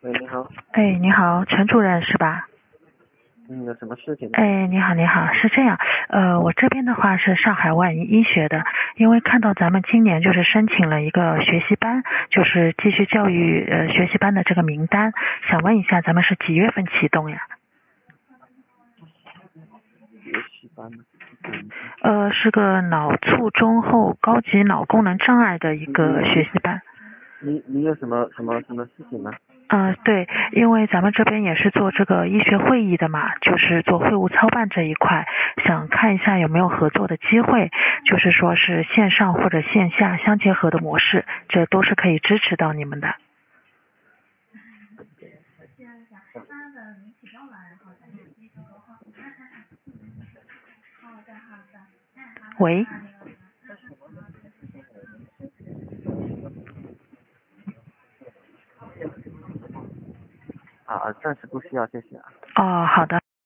喂，你好。 哎，你好，陈主任是吧？ 有什么事情呢？ 哎，你好，你好，是这样，我这边的话是上海万医医学的，因为看到咱们今年就是申请了一个学习班，就是继续教育学习班的这个名单，想问一下咱们是几月份启动呀？ 学习班呢？ 是个脑卒中后高级脑功能障碍的一个学习班。 你有什么事情呢？ 对，因为咱们这边也是做这个医学会议的嘛，就是做会务操办这一块，想看一下有没有合作的机会，就是说是线上或者线下相结合的模式，这都是可以支持到你们的。喂？ 暂时不需要，谢谢啊。 哦，好的。